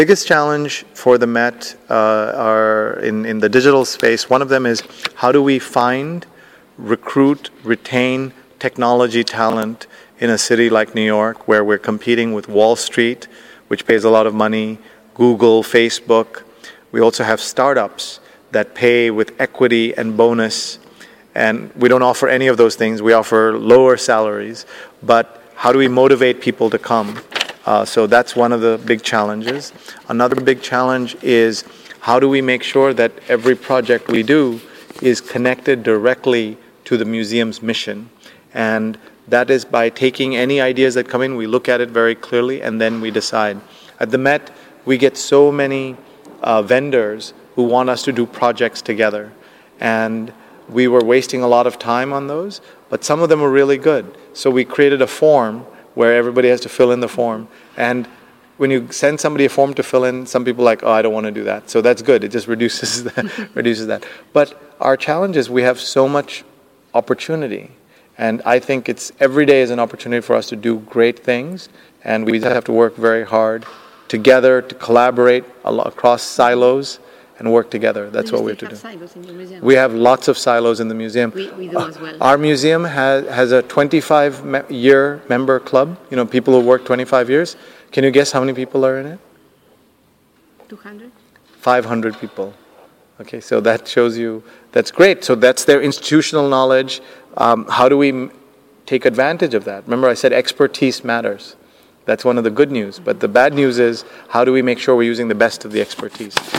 biggest challenge for the Met are in the digital space. One of them is how do we find, recruit, retain technology talent in a city like New York, where we're competing with Wall Street, which pays a lot of money, Google, Facebook. We also have startups that pay with equity and bonus, and we don't offer any of those things. We offer lower salaries, but how do we motivate people to come? So that's one of the big challenges. Another big challenge is how do we make sure that every project we do is connected directly to the museum's mission? And that is by taking any ideas that come in, we look at it very clearly, and then we decide. At the Met, we get so many vendors who want us to do projects together. And we were wasting a lot of time on those, but some of them were really good. So we created a form where everybody has to fill in the form. And when you send somebody a form to fill in, some people are like, oh, I don't want to do that. So that's good. It just reduces that. But our challenge is we have so much opportunity. And I think it's every day is an opportunity for us to do great things. And we have to work very hard together to collaborate across silos and work together. That's what we have to do. Silos in your museum? We have lots of silos in the museum. We do as well. Our museum has a 25-year member club, people who work 25 years. Can you guess how many people are in it? 200? 500 people. Okay, so that shows you, that's great. So that's their institutional knowledge. How do we take advantage of that? Remember I said expertise matters. That's one of the good news. But the bad news is how do we make sure we're using the best of the expertise?